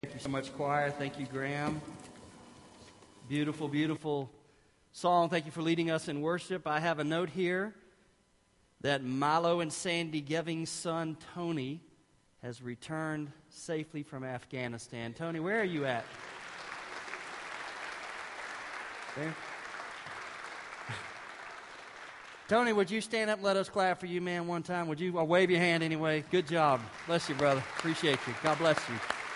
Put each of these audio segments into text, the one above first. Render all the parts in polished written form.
Thank you so much, choir. Thank you, Graham. Beautiful, beautiful song. Thank you for leading us in worship. I have a note here that Milo and Sandy Geving's son, Tony, has returned safely from Afghanistan. Tony, where are you at? There. Tony, would you stand up and let us clap for you, man, one time? Would you? I'll wave your hand anyway. Good job. Bless you, brother. Appreciate you. God bless you.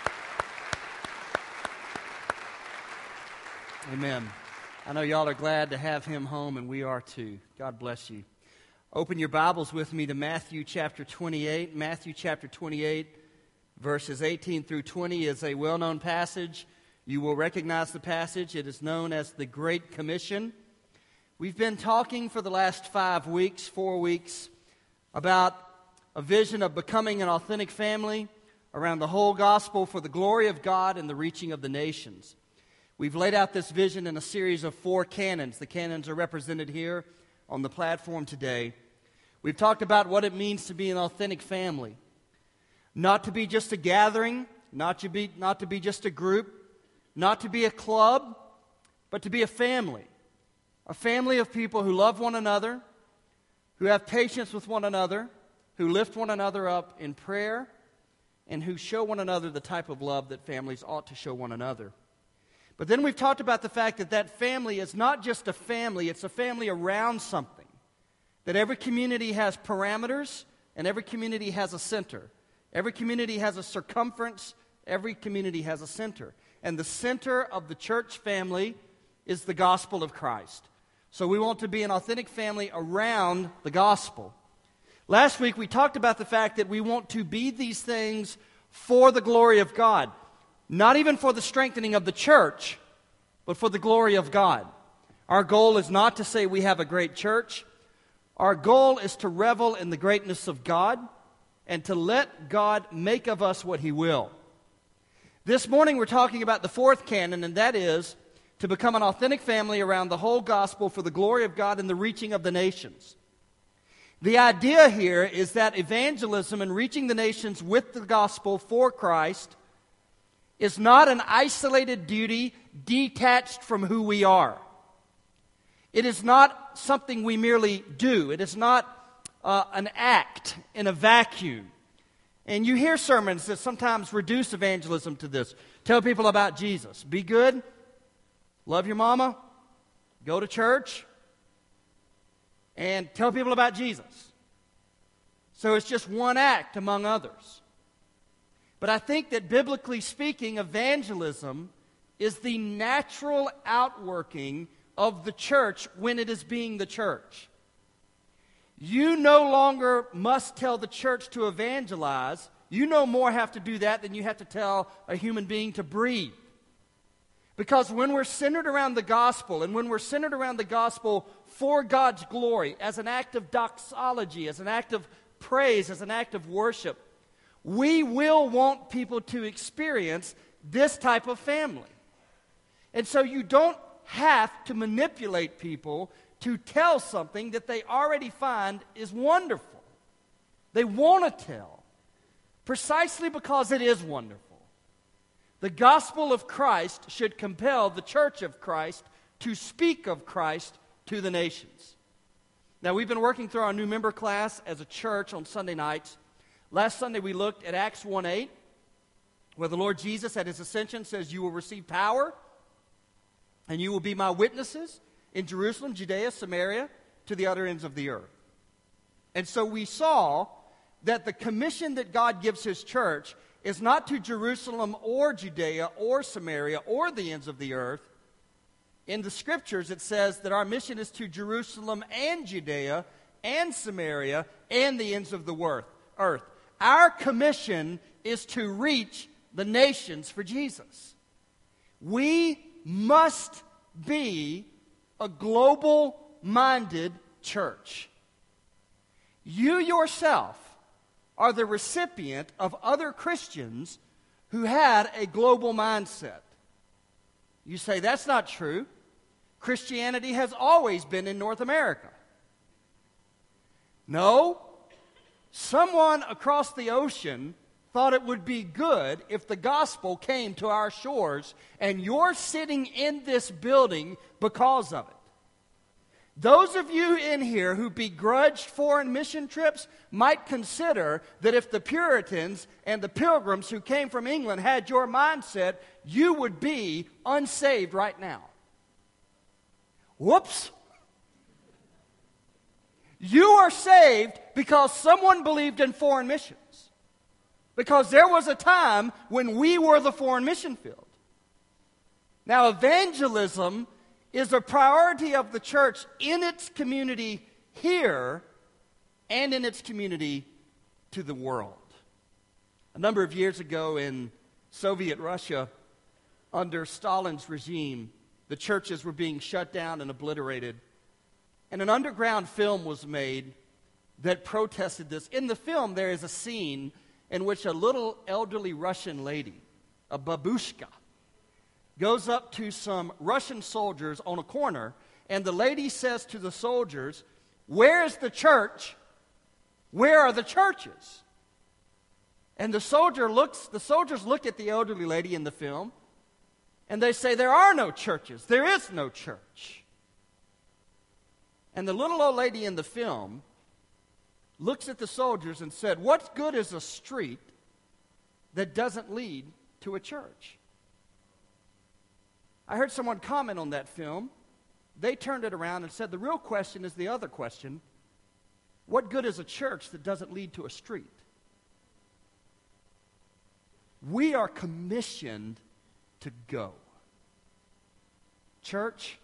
Amen. I know y'all are glad to have him home, and we are too. God bless you. Open your Bibles with me to Matthew chapter 28. Matthew chapter 28, verses 18 through 20 is a well-known passage. You will recognize the passage. It is known as the Great Commission. We've been talking for the last 4 weeks, about a vision of becoming an authentic family around the whole gospel for the glory of God and the reaching of the nations. We've laid out this vision in a series of 4 canons. The canons are represented here on the platform today. We've talked about what it means to be an authentic family. Not to be just a gathering, not to be just a group, not to be a club, but to be a family. A family of people who love one another, who have patience with one another, who lift one another up in prayer, and who show one another the type of love that families ought to show one another. But then we've talked about the fact that that family is not just a family, it's a family around something. That every community has parameters, and every community has a center. Every community has a circumference, every community has a center. And the center of the church family is the gospel of Christ. So we want to be an authentic family around the gospel. Last week we talked about the fact that we want to be these things for the glory of God. Not even for the strengthening of the church, but for the glory of God. Our goal is not to say we have a great church. Our goal is to revel in the greatness of God and to let God make of us what He will. This morning we're talking about the 4th canon, and that is to become an authentic family around the whole gospel for the glory of God and the reaching of the nations. The idea here is that evangelism and reaching the nations with the gospel for Christ is not an isolated duty detached from who we are. It is not something we merely do. It is not an act in a vacuum. And you hear sermons that sometimes reduce evangelism to this. Tell people about Jesus. Be good. Love your mama. Go to church. And tell people about Jesus. So it's just one act among others. But I think that biblically speaking, evangelism is the natural outworking of the church when it is being the church. You no longer must tell the church to evangelize. You no more have to do that than you have to tell a human being to breathe. Because when we're centered around the gospel, and when we're centered around the gospel for God's glory, as an act of doxology, as an act of praise, as an act of worship, we will want people to experience this type of family. And so you don't have to manipulate people to tell something that they already find is wonderful. They want to tell, precisely because it is wonderful. The gospel of Christ should compel the church of Christ to speak of Christ to the nations. Now, we've been working through our new member class as a church on Sunday nights. Last Sunday we looked at Acts 1:8, where the Lord Jesus at His ascension says, "You will receive power, and you will be my witnesses in Jerusalem, Judea, Samaria, to the utter ends of the earth." And so we saw that the commission that God gives His church is not to Jerusalem or Judea or Samaria or the ends of the earth. In the Scriptures it says that our mission is to Jerusalem and Judea and Samaria and the ends of the earth. Our commission is to reach the nations for Jesus. We must be a global-minded church. You yourself are the recipient of other Christians who had a global mindset. You say, that's not true. Christianity has always been in North America. No. Someone across the ocean thought it would be good if the gospel came to our shores, and you're sitting in this building because of it. Those of you in here who begrudged foreign mission trips might consider that if the Puritans and the Pilgrims who came from England had your mindset, you would be unsaved right now. Whoops. You are saved because someone believed in foreign missions. Because there was a time when we were the foreign mission field. Now, evangelism is a priority of the church in its community here and in its community to the world. A number of years ago in Soviet Russia, under Stalin's regime, the churches were being shut down and obliterated. And an underground film was made that protested this. In the film, there is a scene in which a little elderly Russian lady, a babushka, goes up to some Russian soldiers on a corner, and the lady says to the soldiers, "Where is the church? Where are the churches?" And the soldiers look at the elderly lady in the film, and they say, "There are no churches. There is no church." And the little old lady in the film looks at the soldiers and said, "What good is a street that doesn't lead to a church?" I heard someone comment on that film. They turned it around and said, the real question is the other question. What good is a church that doesn't lead to a street? We are commissioned to go. Church,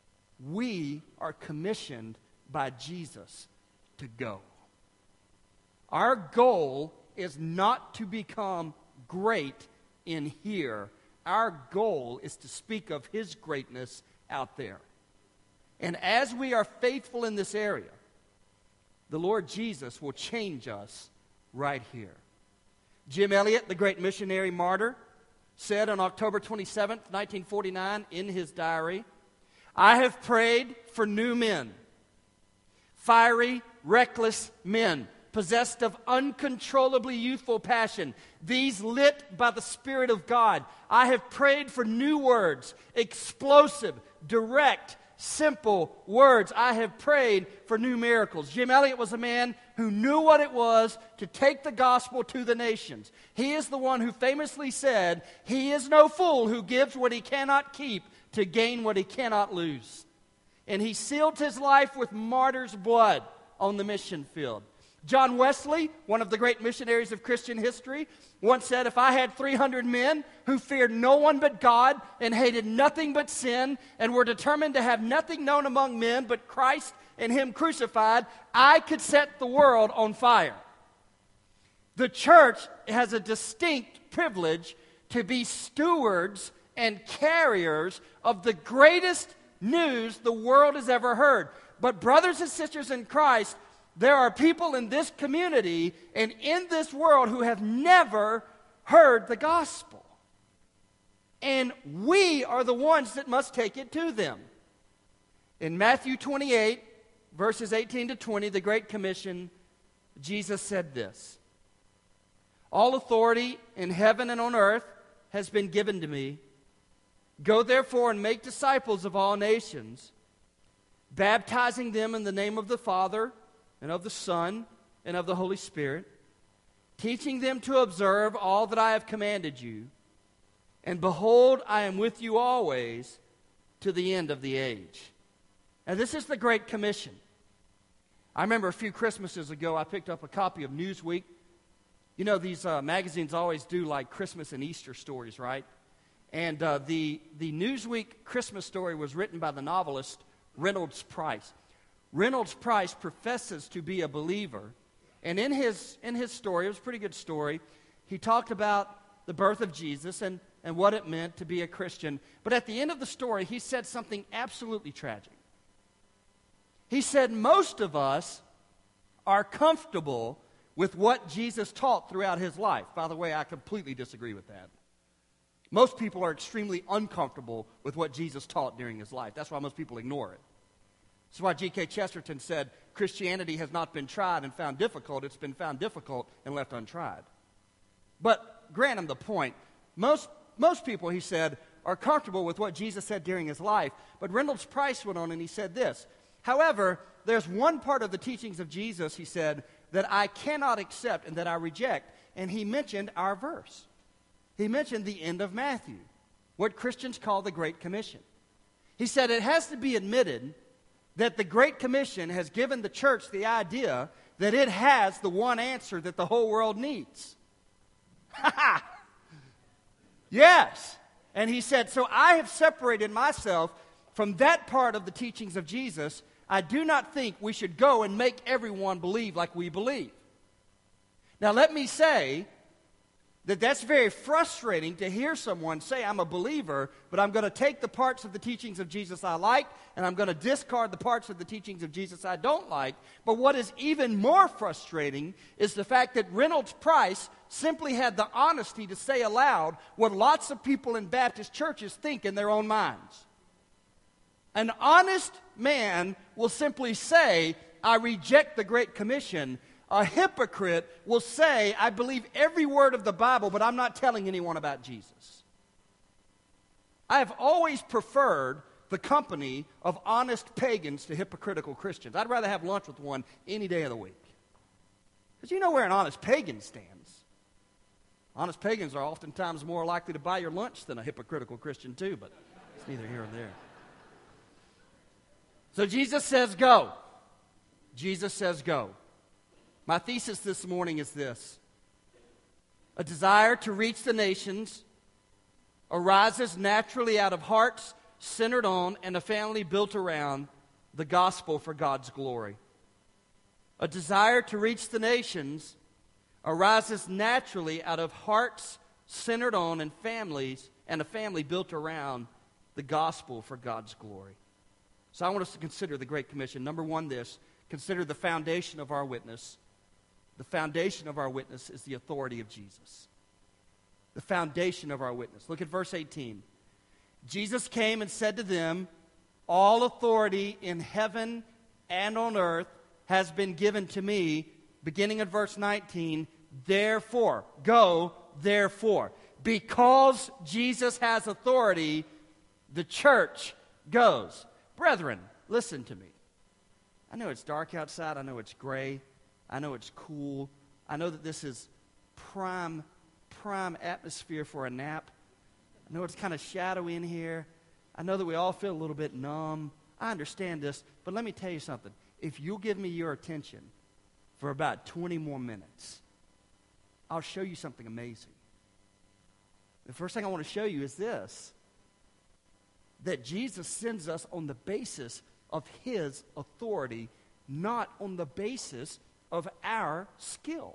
we are commissioned by Jesus to go. Our goal is not to become great in here. Our goal is to speak of His greatness out there. And as we are faithful in this area, the Lord Jesus will change us right here. Jim Elliot, the great missionary martyr, said on October 27th, 1949, in his diary, "I have prayed for new men, fiery, reckless men, possessed of uncontrollably youthful passion, these lit by the Spirit of God. I have prayed for new words, explosive, direct, simple words. I have prayed for new miracles." Jim Elliot was a man who knew what it was to take the gospel to the nations. He is the one who famously said, "He is no fool who gives what he cannot keep to gain what he cannot lose." And he sealed his life with martyr's blood on the mission field. John Wesley, one of the great missionaries of Christian history, once said, "If I had 300 men who feared no one but God and hated nothing but sin and were determined to have nothing known among men but Christ and Him crucified, I could set the world on fire." The church has a distinct privilege to be stewards and carriers of the greatest news the world has ever heard. But brothers and sisters in Christ, there are people in this community and in this world who have never heard the gospel. And we are the ones that must take it to them. In Matthew 28, verses 18 to 20, the Great Commission, Jesus said this, "All authority in heaven and on earth has been given to me. Go therefore and make disciples of all nations, baptizing them in the name of the Father and of the Son, and of the Holy Spirit, teaching them to observe all that I have commanded you. And behold, I am with you always to the end of the age." Now, this is the Great Commission. I remember a few Christmases ago, I picked up a copy of Newsweek. You know, these magazines always do like Christmas and Easter stories, right? And the Newsweek Christmas story was written by the novelist Reynolds Price. Reynolds Price professes to be a believer, and in his story, it was a pretty good story, he talked about the birth of Jesus and what it meant to be a Christian. But at the end of the story, he said something absolutely tragic. He said, most of us are comfortable with what Jesus taught throughout His life. By the way, I completely disagree with that. Most people are extremely uncomfortable with what Jesus taught during His life. That's why most people ignore it. That's why G.K. Chesterton said, "Christianity has not been tried and found difficult. It's been found difficult and left untried." But grant him the point. Most people, he said, are comfortable with what Jesus said during his life. But Reynolds Price went on and he said this. However, there's one part of the teachings of Jesus, he said, that I cannot accept and that I reject. And he mentioned our verse. He mentioned the end of Matthew, what Christians call the Great Commission. He said it has to be admitted that the Great Commission has given the church the idea that it has the one answer that the whole world needs. Yes. And he said, so I have separated myself from that part of the teachings of Jesus. I do not think we should go and make everyone believe like we believe. Now let me say that that's very frustrating to hear someone say, I'm a believer, but I'm going to take the parts of the teachings of Jesus I like, and I'm going to discard the parts of the teachings of Jesus I don't like. But what is even more frustrating is the fact that Reynolds Price simply had the honesty to say aloud what lots of people in Baptist churches think in their own minds. An honest man will simply say, I reject the Great Commission. A hypocrite will say, I believe every word of the Bible, but I'm not telling anyone about Jesus. I have always preferred the company of honest pagans to hypocritical Christians. I'd rather have lunch with one any day of the week. Because you know where an honest pagan stands. Honest pagans are oftentimes more likely to buy your lunch than a hypocritical Christian too, but it's neither here nor there. So Jesus says go. Jesus says go. My thesis this morning is this. A desire to reach the nations arises naturally out of hearts centered on and a family built around the gospel for God's glory. A desire to reach the nations arises naturally out of hearts centered on and a family built around the gospel for God's glory. So I want us to consider the Great Commission. Number one, consider the foundation of our witness. The foundation of our witness is the authority of Jesus. The foundation of our witness. Look at verse 18. Jesus came and said to them, all authority in heaven and on earth has been given to me. Beginning at verse 19, therefore, go, therefore. Because Jesus has authority, the church goes. Brethren, listen to me. I know it's dark outside. I know it's gray. I know it's cool. I know that this is prime atmosphere for a nap. I know it's kind of shadowy in here. I know that we all feel a little bit numb. I understand this, but let me tell you something. If you'll give me your attention for about 20 more minutes, I'll show you something amazing. The first thing I want to show you is this, that Jesus sends us on the basis of his authority, not on the basis of our skill.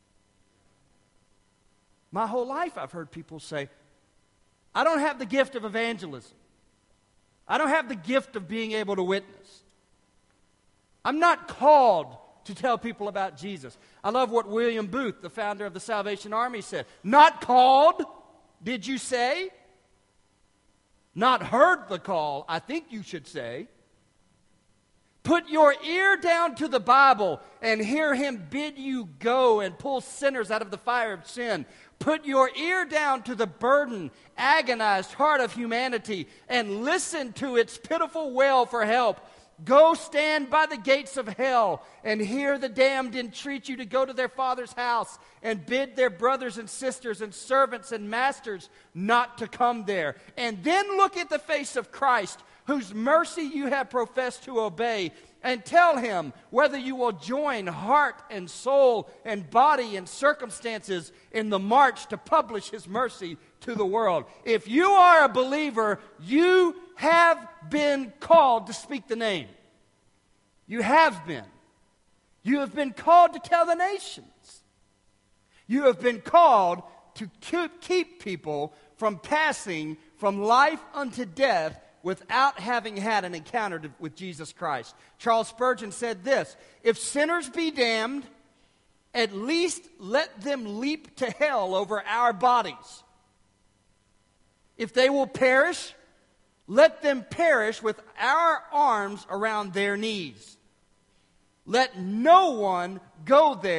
My whole life I've heard people say, I don't have the gift of evangelism. I don't have the gift of being able to witness. I'm not called to tell people about Jesus. I love what William Booth, the founder of the Salvation Army, said. Not called, did you say? Not heard the call, I think you should say. Put your ear down to the Bible and hear him bid you go and pull sinners out of the fire of sin. Put your ear down to the burdened, agonized heart of humanity and listen to its pitiful wail for help. Go stand by the gates of hell and hear the damned entreat you to go to their Father's house and bid their brothers and sisters and servants and masters not to come there. And then look at the face of Christ, whose mercy you have professed to obey, and tell him whether you will join heart and soul and body and circumstances in the march to publish his mercy to the world. If you are a believer, you have been called to speak the name. You have been. You have been called to tell the nations. You have been called to keep people from passing from life unto death without having had an encounter with Jesus Christ. Charles Spurgeon said this, if sinners be damned, at least let them leap to hell over our bodies. If they will perish, let them perish with our arms around their knees. Let no one go there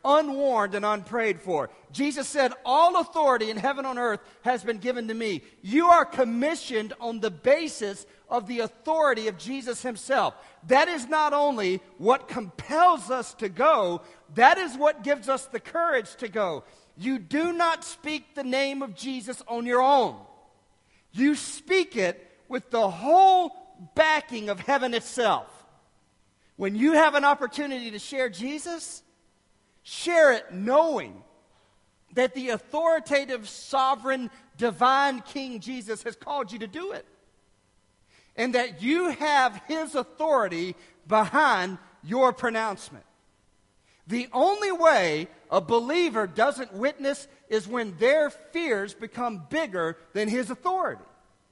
unwarned and unprayed for. Jesus said, all authority in heaven and on earth has been given to me. You are commissioned on the basis of the authority of Jesus himself. That is not only what compels us to go, that is what gives us the courage to go. You do not speak the name of Jesus on your own. You speak it with the whole backing of heaven itself. When you have an opportunity to share Jesus, share it knowing that the authoritative, sovereign, divine King Jesus has called you to do it. And that you have his authority behind your pronouncement. The only way a believer doesn't witness is when their fears become bigger than his authority.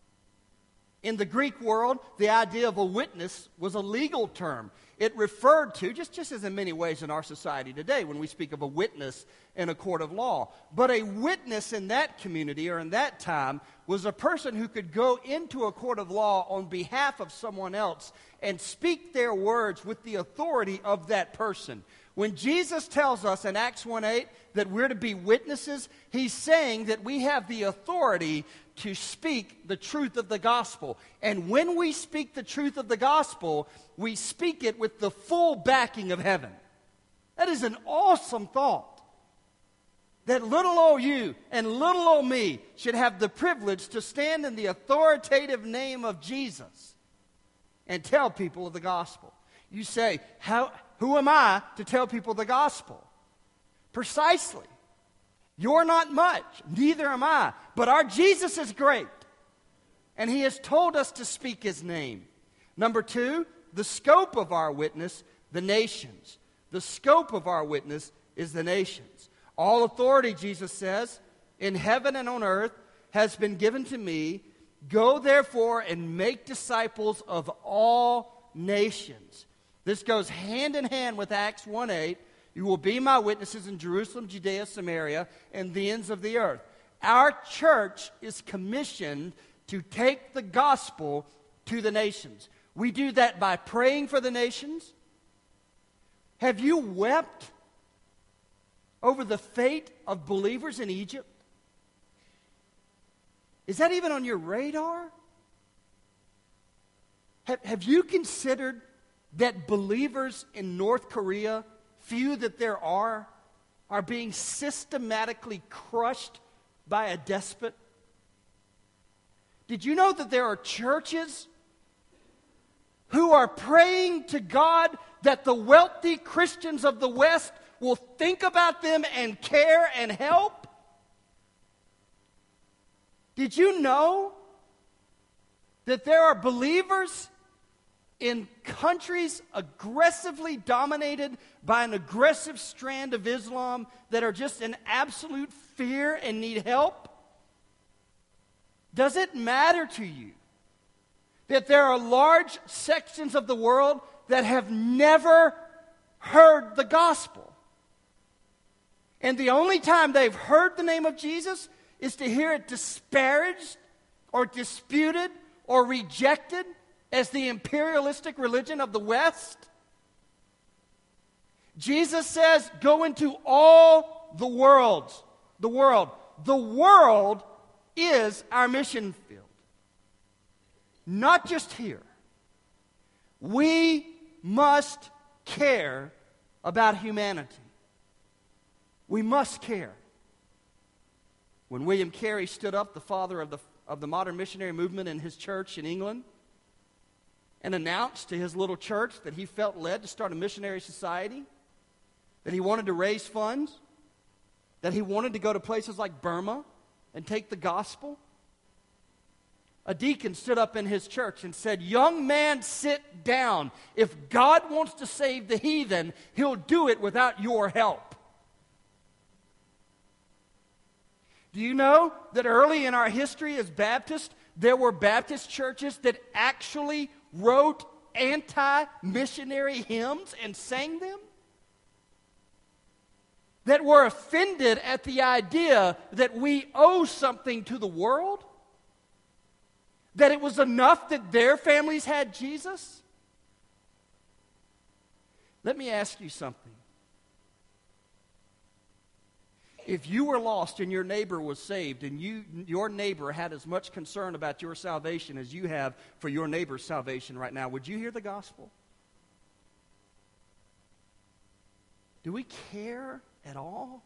In the Greek world, the idea of a witness was a legal term. It referred to, just as in many ways in our society today, when we speak of a witness in a court of law. But a witness in that community or in that time was a person who could go into a court of law on behalf of someone else and speak their words with the authority of that person. When Jesus tells us in Acts 1:8 that we're to be witnesses, he's saying that we have the authority to speak the truth of the gospel. And when we speak the truth of the gospel, we speak it with the full backing of heaven. That is an awesome thought. That little old you and little old me should have the privilege to stand in the authoritative name of Jesus and tell people of the gospel. You say, who am I to tell people the gospel? Precisely. You're not much, neither am I. But our Jesus is great. And he has told us to speak his name. Number two, the scope of our witness, the nations. The scope of our witness is the nations. All authority, Jesus says, in heaven and on earth has been given to me. Go therefore and make disciples of all nations. This goes hand in hand with Acts 1:8. You will be my witnesses in Jerusalem, Judea, Samaria, and the ends of the earth. Our church is commissioned to take the gospel to the nations. We do that by praying for the nations. Have you wept over the fate of believers in Egypt? Is that even on your radar? Have you considered that believers in North Korea, few that there are being systematically crushed by a despot? Did you know that there are churches who are praying to God that the wealthy Christians of the West will think about them and care and help? Did you know that there are believers in countries aggressively dominated by an aggressive strand of Islam that are just in absolute fear and need help? Does it matter to you that there are large sections of the world that have never heard the gospel? And the only time they've heard the name of Jesus is to hear it disparaged or disputed or rejected as the imperialistic religion of the West? Jesus says, go into all the world. The world. The world is our mission field. Not just here. We must care about humanity. We must care. When William Carey stood up, the father of the modern missionary movement in his church in England, and announced to his little church that he felt led to start a missionary society, that he wanted to raise funds, that he wanted to go to places like Burma and take the gospel, a deacon stood up in his church and said, "Young man, sit down. If God wants to save the heathen, he'll do it without your help." Do you know that early in our history as Baptists, there were Baptist churches that actually wrote anti-missionary hymns and sang them? That were offended at the idea that we owe something to the world? That it was enough that their families had Jesus? Let me ask you something. If you were lost and your neighbor was saved, and your neighbor had as much concern about your salvation as you have for your neighbor's salvation right now, would you hear the gospel? Do we care at all?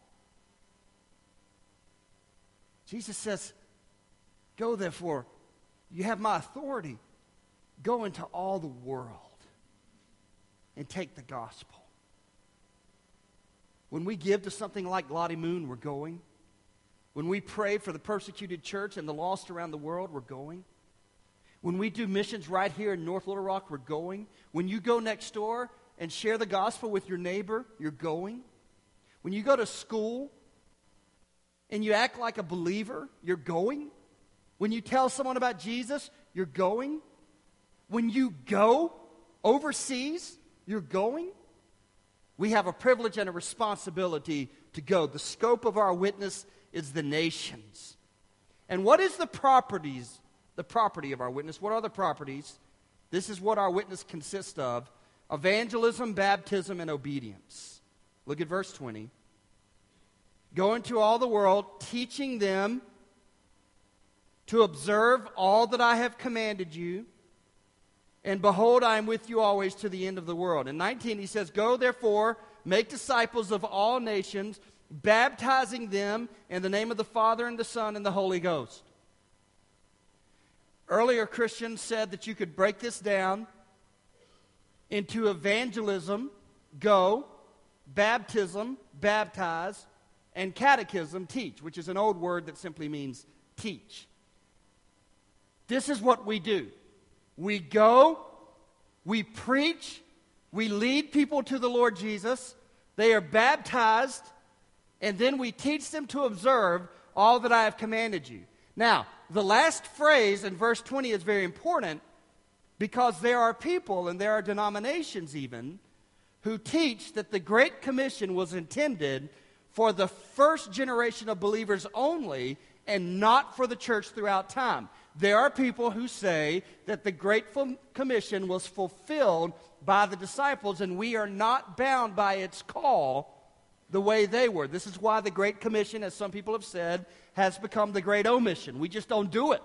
Jesus says, go therefore, you have my authority. Go into all the world and take the gospel. When we give to something like Lottie Moon, we're going. When we pray for the persecuted church and the lost around the world, we're going. When we do missions right here in North Little Rock, we're going. When you go next door and share the gospel with your neighbor, you're going. When you go to school and you act like a believer, you're going. When you tell someone about Jesus, you're going. When you go overseas, you're going. We have a privilege and a responsibility to go. The scope of our witness is the nations. And what is the property of our witness? What are the properties? This is what our witness consists of: evangelism, baptism, and obedience. Look at verse 20. Go into all the world, teaching them to observe all that I have commanded you. And behold, I am with you always to the end of the world. In 19, he says, go therefore, make disciples of all nations, baptizing them in the name of the Father and the Son and the Holy Ghost. Earlier Christians said that you could break this down into evangelism, go, baptism, baptize, and catechism, teach, which is an old word that simply means teach. This is what we do. We go, we preach, we lead people to the Lord Jesus, they are baptized, and then we teach them to observe all that I have commanded you. Now, the last phrase in verse 20 is very important because there are people, and there are denominations even, who teach that the Great Commission was intended for the first generation of believers only and not for the church throughout time. There are people who say that the Great Commission was fulfilled by the disciples and we are not bound by its call the way they were. This is why the Great Commission, as some people have said, has become the Great Omission. We just don't do it.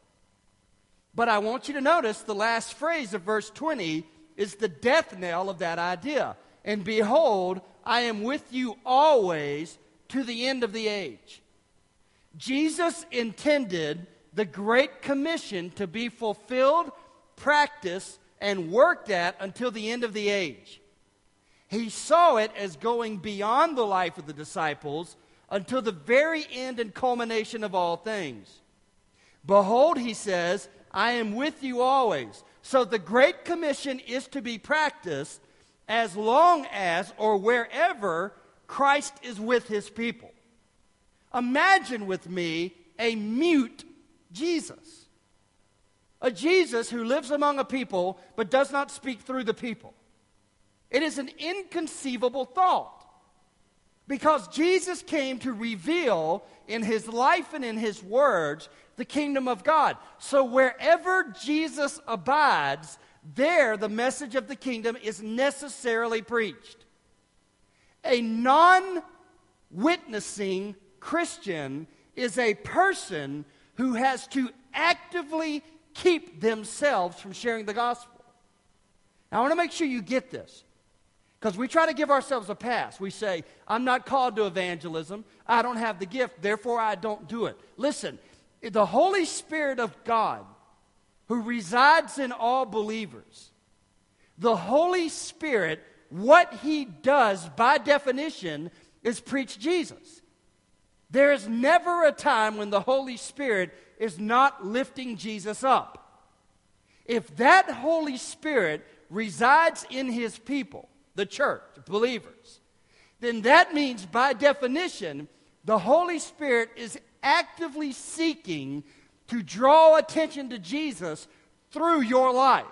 But I want you to notice the last phrase of verse 20 is the death knell of that idea. And behold, I am with you always to the end of the age. Jesus intended the Great Commission to be fulfilled, practiced, and worked at until the end of the age. He saw it as going beyond the life of the disciples until the very end and culmination of all things. Behold, he says, I am with you always. So the Great Commission is to be practiced as long as or wherever Christ is with his people. Imagine with me a mute Jesus. A Jesus who lives among a people but does not speak through the people. It is an inconceivable thought because Jesus came to reveal in his life and in his words the kingdom of God. So wherever Jesus abides, there the message of the kingdom is necessarily preached. A non-witnessing Christian is a person who has to actively keep themselves from sharing the gospel. Now, I want to make sure you get this, because we try to give ourselves a pass. We say, I'm not called to evangelism. I don't have the gift, therefore I don't do it. Listen, the Holy Spirit of God, who resides in all believers, the Holy Spirit, what he does by definition is preach Jesus. There is never a time when the Holy Spirit is not lifting Jesus up. If that Holy Spirit resides in his people, the church, believers, then that means by definition, the Holy Spirit is actively seeking to draw attention to Jesus through your life.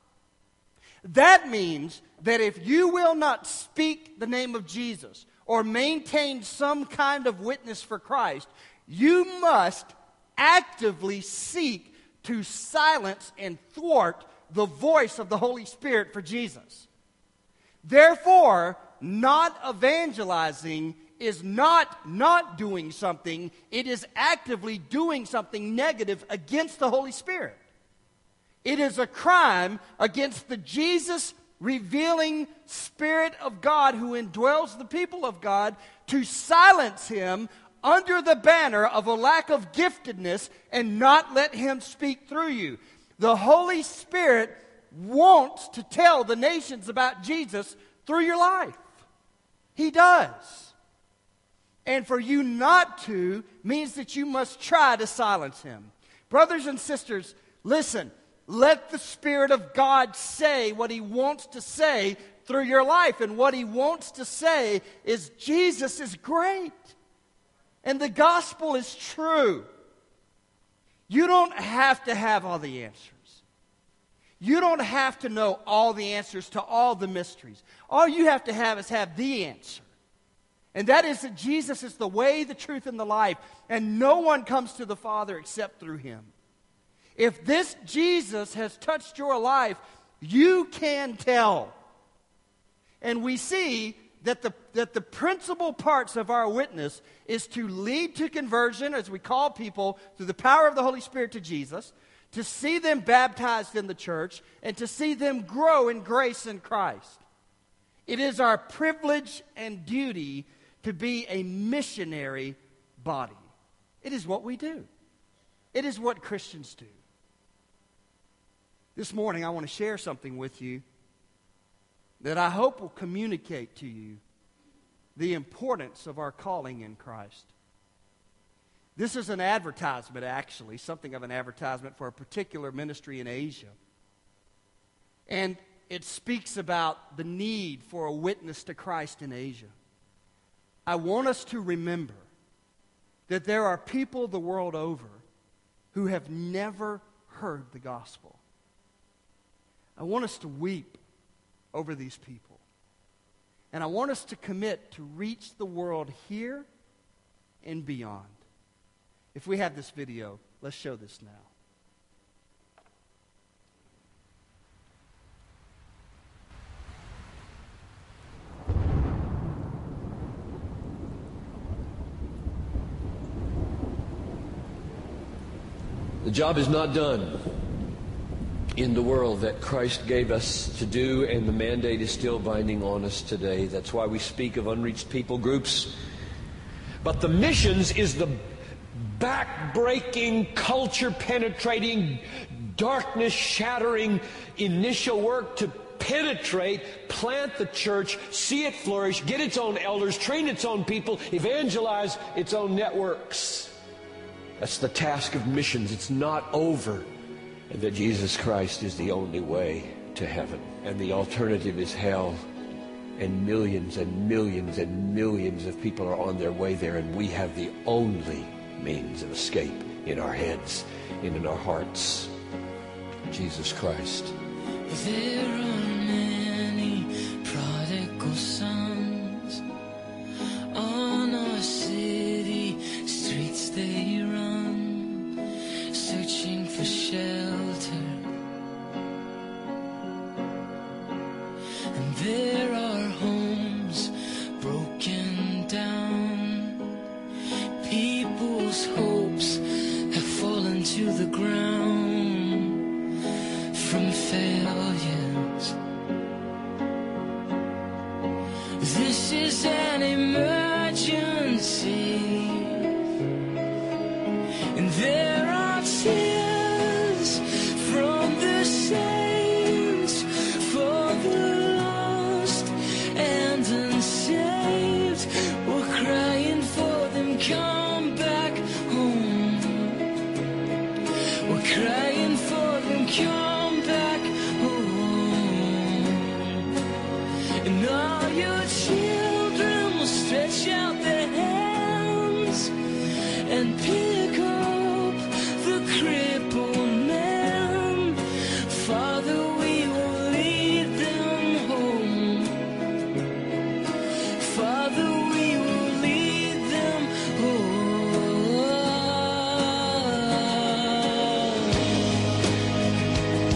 That means that if you will not speak the name of Jesus or maintain some kind of witness for Christ, you must actively seek to silence and thwart the voice of the Holy Spirit for Jesus. Therefore, not evangelizing is not doing something. It is actively doing something negative against the Holy Spirit. It is a crime against the Jesus revealing Spirit of God who indwells the people of God to silence him under the banner of a lack of giftedness and not let him speak through you. The Holy Spirit wants to tell the nations about Jesus through your life. He does. And for you not to means that you must try to silence him. Brothers and sisters, listen. Let the Spirit of God say what he wants to say through your life. And what he wants to say is Jesus is great. And the gospel is true. You don't have to have all the answers. You don't have to know all the answers to all the mysteries. All you have to have is have the answer. And that is that Jesus is the way, the truth, and the life. And no one comes to the Father except through him. If this Jesus has touched your life, you can tell. And we see that the principal parts of our witness is to lead to conversion, as we call people through the power of the Holy Spirit to Jesus, to see them baptized in the church, and to see them grow in grace in Christ. It is our privilege and duty to be a missionary body. It is what we do. It is what Christians do. This morning I want to share something with you that I hope will communicate to you the importance of our calling in Christ. This is an advertisement, actually, something of an advertisement for a particular ministry in Asia. And it speaks about the need for a witness to Christ in Asia. I want us to remember that there are people the world over who have never heard the gospel. I want us to weep over these people. And I want us to commit to reach the world here and beyond. If we have this video, let's show this now. The job is not done in the world that Christ gave us to do, and the mandate is still binding on us today. That's why we speak of unreached people groups. But the missions is the back-breaking, culture-penetrating, darkness-shattering initial work to penetrate, plant the church, see it flourish, get its own elders, train its own people, evangelize its own networks. That's the task of missions. It's not over. And that Jesus Christ is the only way to heaven. And the alternative is hell. And millions and millions and millions of people are on their way there. And we have the only means of escape in our heads and in our hearts. Jesus Christ. There are many prodigal sons on our city streets they run, searching for shelter. And there are homes broken down. People's hopes have fallen to the ground from failures. This is an emergency, and there are tears from the saints for the lost and unsaved. We're crying for them, come back home. We're crying for them, come back home. And all your children will stretch out their hands and pick up the crippled man. Father, we will lead them home. Father, we will lead them home.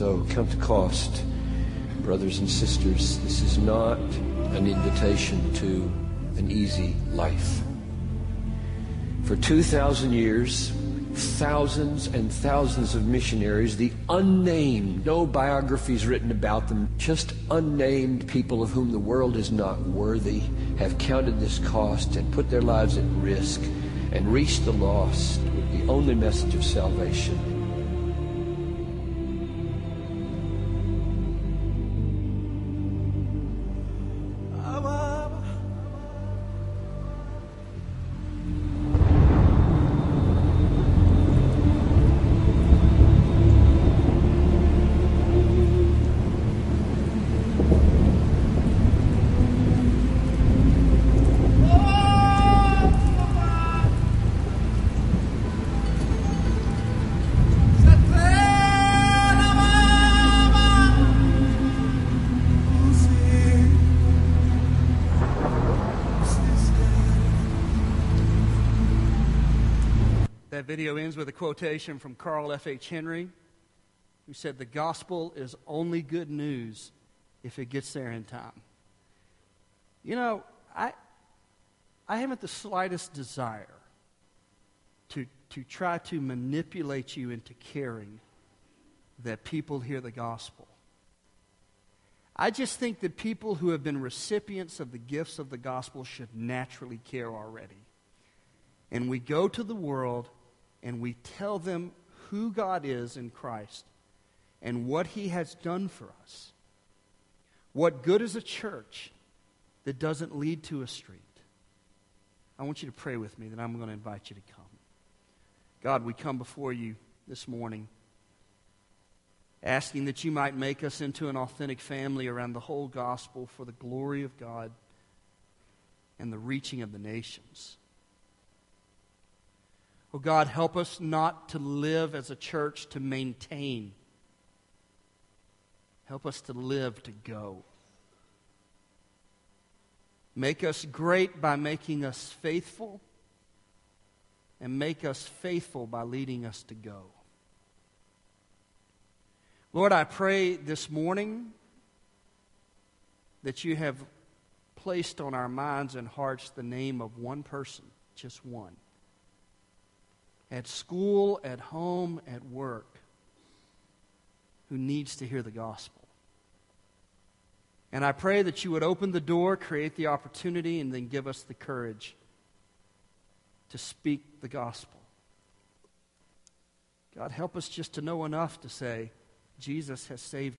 So count the cost, brothers and sisters. This is not an invitation to an easy life. For 2,000 years, thousands and thousands of missionaries, the unnamed, no biographies written about them, just unnamed people of whom the world is not worthy, have counted this cost and put their lives at risk and reached the lost with the only message of salvation. That video ends with a quotation from Carl F.H. Henry, who said, "The gospel is only good news if it gets there in time." You know, I haven't the slightest desire to try to manipulate you into caring that people hear the gospel. I just think that people who have been recipients of the gifts of the gospel should naturally care already. And we go to the world and we tell them who God is in Christ and what He has done for us. What good is a church that doesn't lead to a street? I want you to pray with me, then I'm going to invite you to come. God, we come before you this morning asking that you might make us into an authentic family around the whole gospel for the glory of God and the reaching of the nations. Oh God, help us not to live as a church to maintain. Help us to live to go. Make us great by making us faithful, and make us faithful by leading us to go. Lord, I pray this morning that you have placed on our minds and hearts the name of one person, just one. At school, at home, at work, who needs to hear the gospel. And I pray that you would open the door, create the opportunity, and then give us the courage to speak the gospel. God, help us just to know enough to say, Jesus has saved